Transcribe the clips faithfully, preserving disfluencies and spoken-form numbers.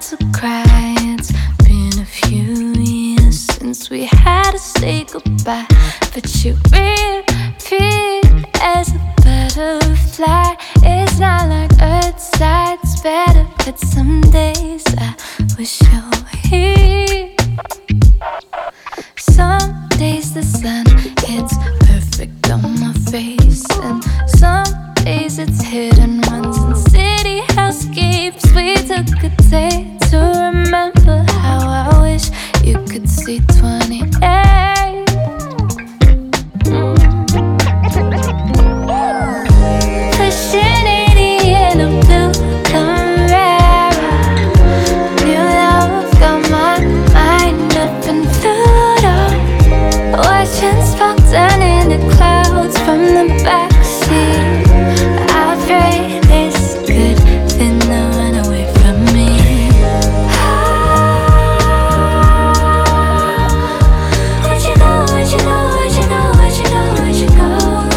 to cry. It's been a few years since we had to say goodbye, but you reappeared as a butterfly. It's not like Earthside's better, but some days I wish you were here. Some days the sun hits perfect on my face, and some days it's hidden ones and city housekeeps. We took a day to remember how I wish you could see twenty-eight. Pushing eighty in a blue Carrera. New love got my mind up in Pluto. Watching smoke down in the clouds from the backseat. I pray this good thing to run away from me. Where'd you go, where'd you go, where'd you go, where'd you go, where'd you go?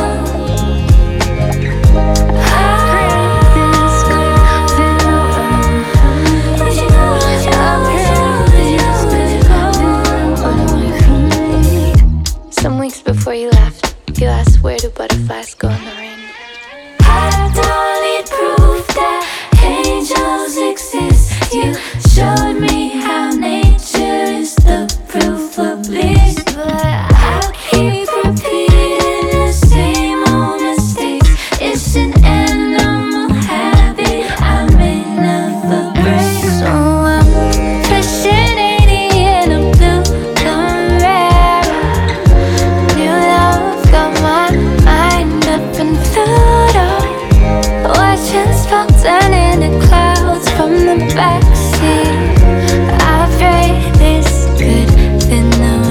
Where'd you go, where'd you go, where'd you go, where'd you go? Some weeks before you left, you asked where do butterflies go in the rain. I don't need proof that angels exist. You showed me how nature is the proof of bliss, but I keep repeating the same old mistakes. It's an animal habit I may never break. So I'm pushing eighty in a blue Carrera. New love got my mind up in Pluto. Watching smoke down in the clouds from the backseat. I pray this good thing to